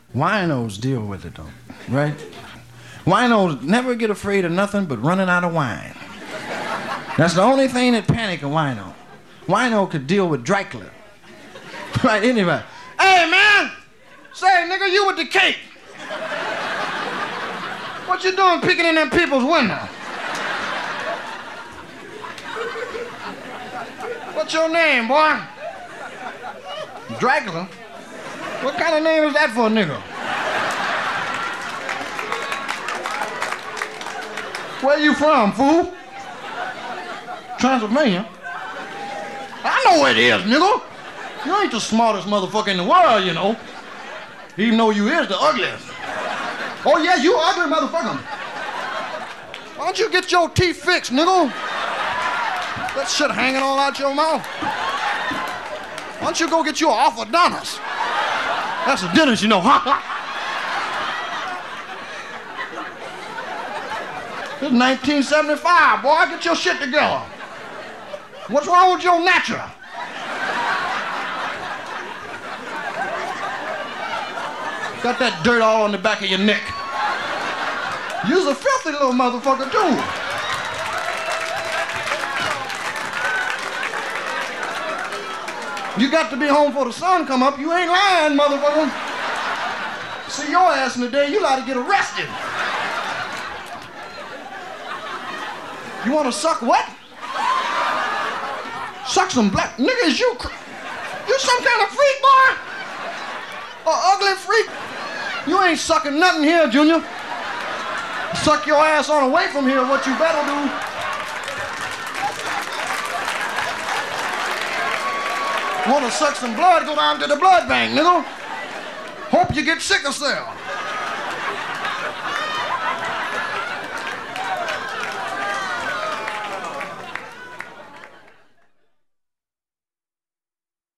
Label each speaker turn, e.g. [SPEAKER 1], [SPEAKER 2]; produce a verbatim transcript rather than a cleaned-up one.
[SPEAKER 1] Winos deal with it, though, right? Winos never get afraid of nothing but running out of wine. That's the only thing that panic a wino. Wino could deal with Dracula. Right, anybody. Hey, man! Say, nigga, you with the cake. What you doing peeking in them people's window? What's your name, boy? Dracula? What kind of name is that for a nigga? Where you from, fool? Transylvania? I know where it is, nigga. You ain't the smartest motherfucker in the world, you know. Even though you is the ugliest. Oh, yeah, you ugly motherfucker. Why don't you get your teeth fixed, nigga? That shit hanging all out your mouth. Why don't you go get you an orthodontist? That's a dentist, you know. It's nineteen seventy-five, boy. Get your shit together. What's wrong with your natural? Got that dirt all on the back of your neck. You's a filthy little motherfucker, too. You got to be home before the sun come up. You ain't lying, motherfucker. See your ass in the day, you ought to get arrested. You want to suck what? Suck some black niggas. You, you some kind of freak, boy? A ugly freak? You ain't sucking nothing here, Junior. Suck your ass on away from here, what you better do. Want to suck some blood, go down to the blood bank, nigga. Hope you get sickle cell.